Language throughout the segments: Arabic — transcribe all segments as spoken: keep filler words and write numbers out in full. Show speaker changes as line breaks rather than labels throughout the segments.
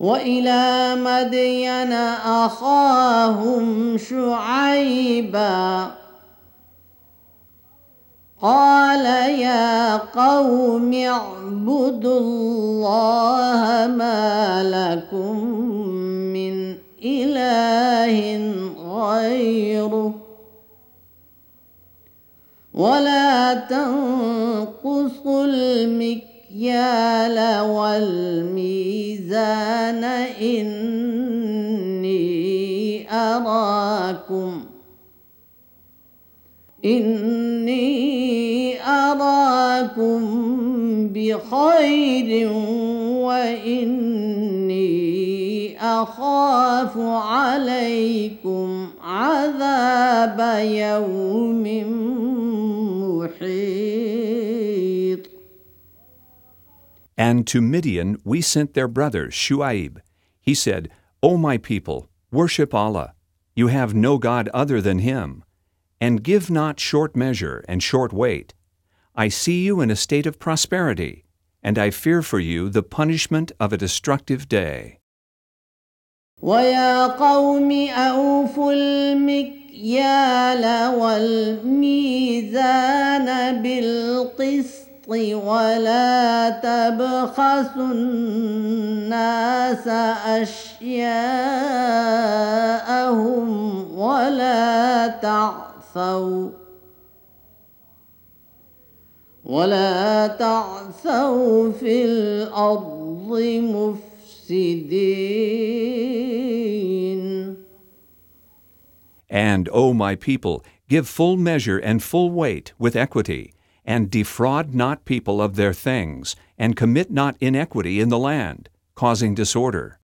وإلى مدين أخاهم شعيبا قال يا قوم اعبدوا الله ما لكم من إله غيره ولا تنقصوا المكيال والميزان إني أراكم إني أراكم بخير وإني أخاف عليكم عذاب يوم محيط.
And to Midian we sent their brother Shu'aib. He said, O my people, worship Allah. You have no God other than Him. And give not short measure and short weight. I see you in a state of prosperity, and I fear for you the punishment of a destructive day.
وَيَا قَوْمِ أَوْفُوا الْمِكْيَالَ وَالْمِيزَانَ بِالْقِسْطِ وَلَا تَبْخَسُوا النَّاسَ أَشْيَاءَهُمْ وَلَا تَعْثَوْا وَلَا تَعْثَوْا فِي الْأَرْضِ مُفْسِدِينَ.
And, O my people, give full measure and full weight with equity, and defraud not people of their things, and commit not inequity in the land, causing disorder.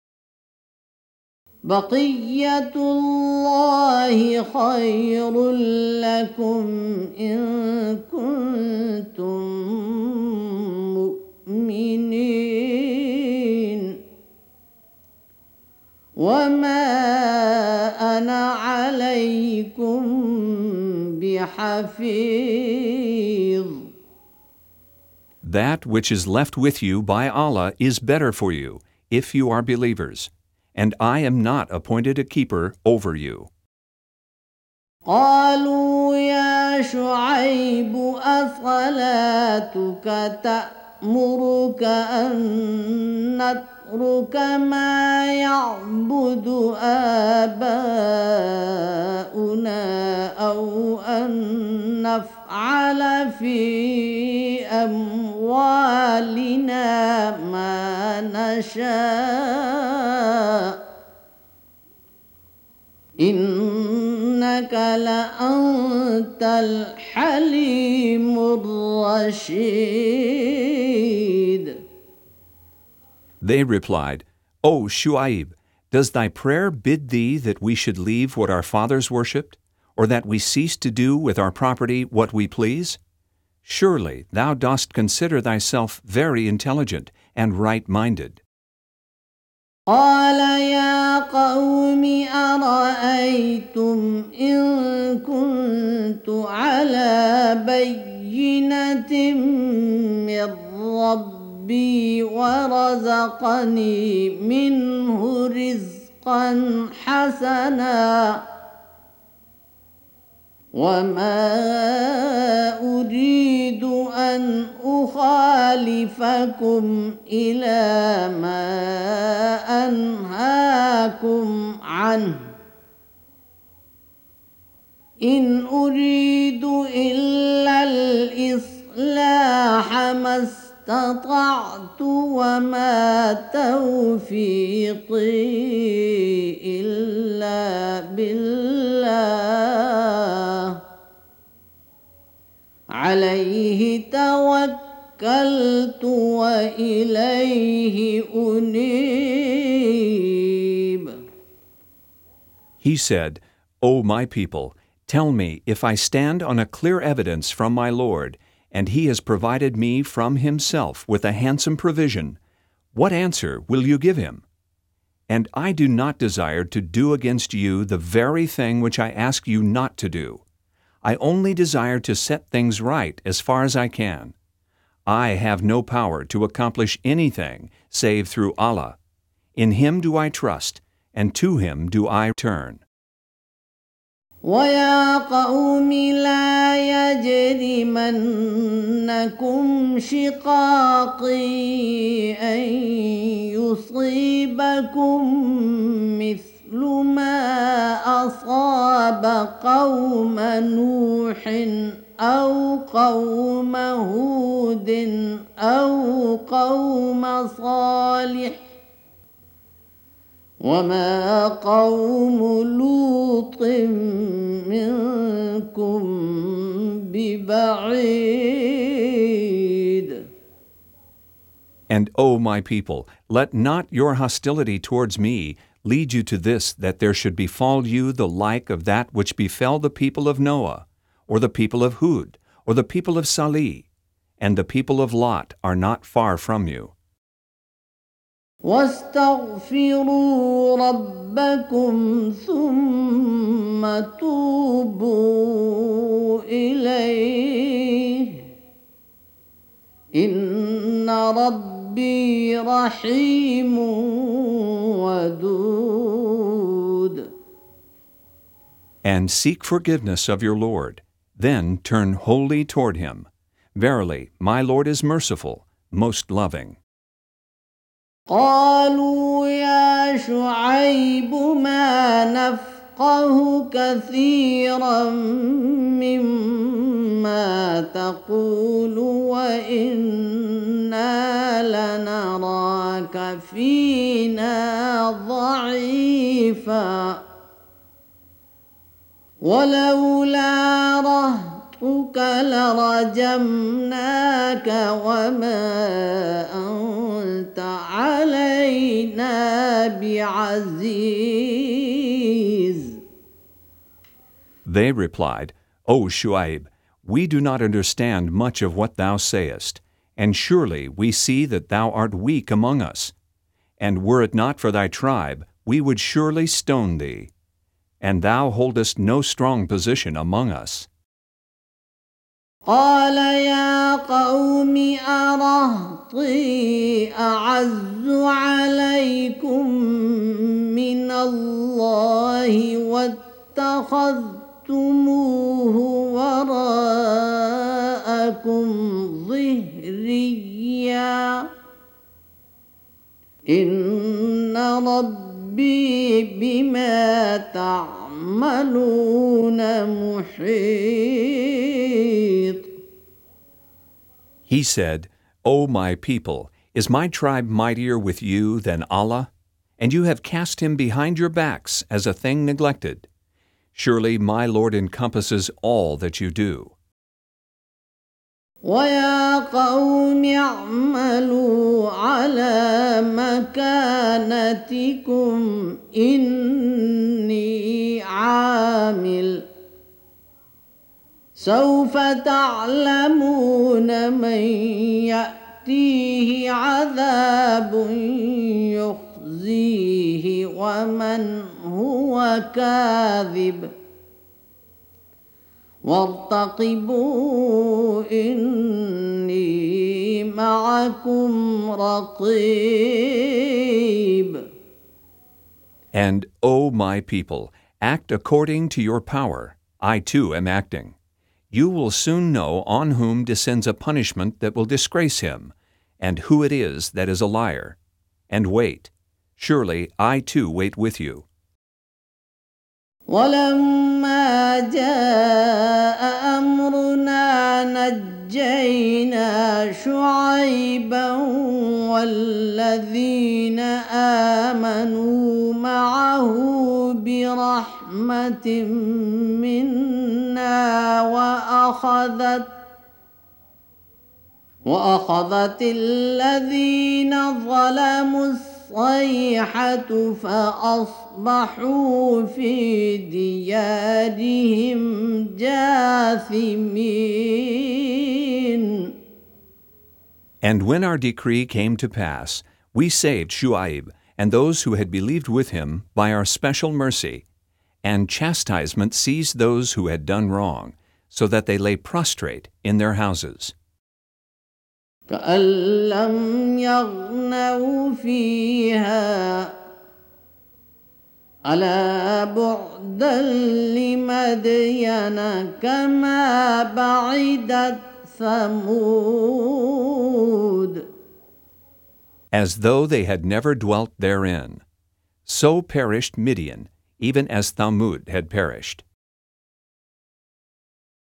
بقية الله خير لكم إن كنتم مؤمنين وما أنا عليكم بحفيظ.
That which is left with you by Allah is better for you, if you are believers. And I am not appointed a keeper over you.
قالوا يا شعيب أصلاتك تأمرك أن نترك ما يعبد آباؤنا أو أن نفعل في أموالنا ما نشاء إنك لأنت الحليم الرشيد.
They replied, O Shu'aib, does thy prayer bid thee that we should leave what our fathers worshipped, or that we cease to do with our property what we please? Surely thou dost consider thyself very intelligent and right-minded.
قال يا قوم أرأيتم إن كنت على بينة من ربي ورزقني منه رزقا حسنا وما أريد أن أخالفكم إلى ما أنهاكم عنه إن أريد إلا الإصلاح ما استطعت وما توفيقي إلا بالله عليه توكلت وإليه أنيب.
He said, O my people, tell me if I stand on a clear evidence from my Lord, and He has provided me from Himself with a handsome provision, what answer will you give Him? And I do not desire to do against you the very thing which I ask you not to do. I only desire to set things right as far as I can. I have no power to accomplish anything save through Allah. In him do I trust, and to him do I turn.
ويا قوم لا يجرمنكم شقاقي أن يصيبكم مثل ما أصاب قوم نوح أو قوم هود أو قوم صالح وما قوم لوط منكم ببعيد.
And, O my people, let not your hostility towards me lead you to this, that there should befall you the like of that which befell the people of Noah, or the people of Hud, or the people of Salih, and the people of Lot are not far from you.
واستغفروا ربكم ثم توبوا إليه إن ربي رحيم ودود.
And seek forgiveness of your Lord, then turn wholly toward him. Verily, my Lord is merciful, most loving.
قالوا يا شعيب ما نفقه كثيرا مما تقول وإنا لنراك فينا ضعيفا ولولا رهطك لرجمناك وما أنت علينا بعزيز.
They replied, O Shu'aib, we do not understand much of what thou sayest, and surely we see that thou art weak among us. And were it not for thy tribe, we would surely stone thee. And thou holdest no strong position among us.
قال يا قوم أرهطي أعز عليكم من الله واتخذتموه وراءكم ظهريا إن ربي بما تعملون محيط.
He said, O my people, is my tribe mightier with you than Allah? And you have cast him behind your backs as a thing neglected. Surely my Lord encompasses all that you do.
ويا قوم اعملوا على مكانتكم إني عامل سوف تعلمون من يأتيه عذاب يخزيه ومن هو كاذب وارتقبوا إني معكم رقيب.
And, O my people, act according to your power. I too am acting. You will soon know on whom descends a punishment that will disgrace him, and who it is that is a liar. And wait. Surely I too wait with you.
ولما جاء أمرنا نجينا شعيبا والذين آمنوا معه برحمة منا وأخذت وأخذت الذين ظلموا الصيحة فأصبحوا في ديارهم جاثمين.
And when our decree came to pass, we saved Shu'aib and those who had believed with him by our special mercy, and chastisement seized those who had done wrong, so that they lay prostrate in their houses.
كأن لم يغنوا فيها ألا بعدا لمدين كما بعدت ثمود.
As though they had never dwelt therein. So perished Midian, even as Thamud had perished.